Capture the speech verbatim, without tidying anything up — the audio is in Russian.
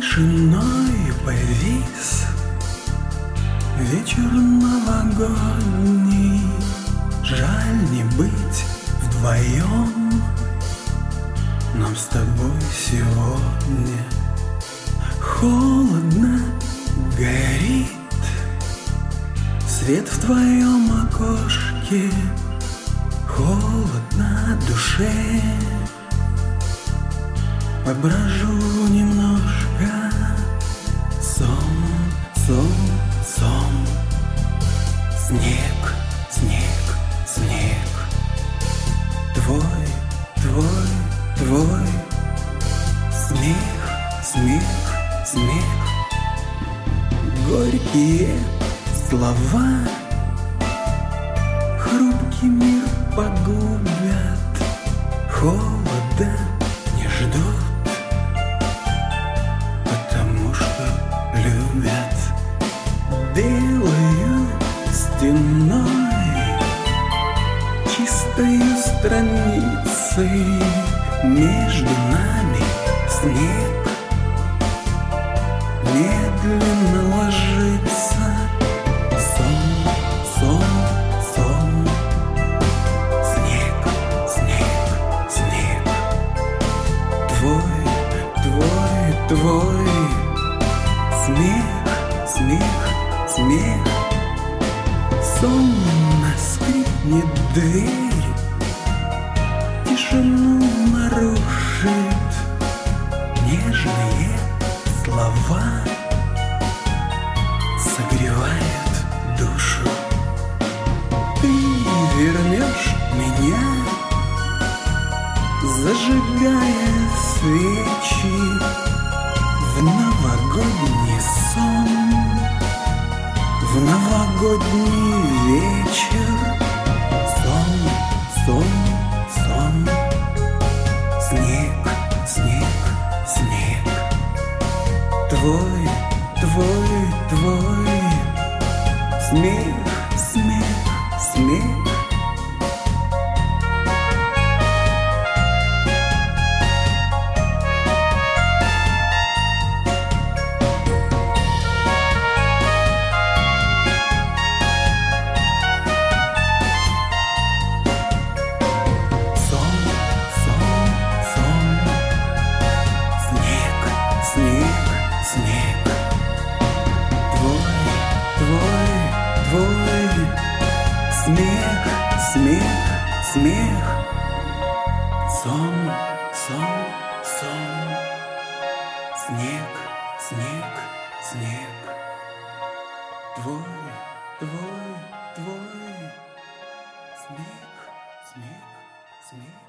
Тишиной повис вечер новогодний. Жаль не быть вдвоем нам с тобой сегодня. Холодно горит свет в твоем окошке, холодно душе. Поброжу немножко, сон, сон, сон. Снег, снег, снег. Твой, твой, твой. Смех, смех, смех. Горькие слова хрупкий мир погубят, холода не ждут, потому что любят. Белою стеной, чистою страницей между нами снег медленно ложится. Сон, сон, сон. Снег, снег, снег. Твой, твой, твой. Смех, смех, смех. Сонно скрипнет дверь, тишину нарушит нежные слова, согревает душу. Ты вернешь меня, зажигая свечи в новогодний сон, в новогодний вечер. Сон, сон, сон. Снег, снег, снег. Твой, твой, твой. Смех, смех, смех. Снег, твой, твой, твой. Смех, смех, смех. Сон, сон, сон. Снег, снег, снег. Твой, твой, твой. Смех, смех, смех.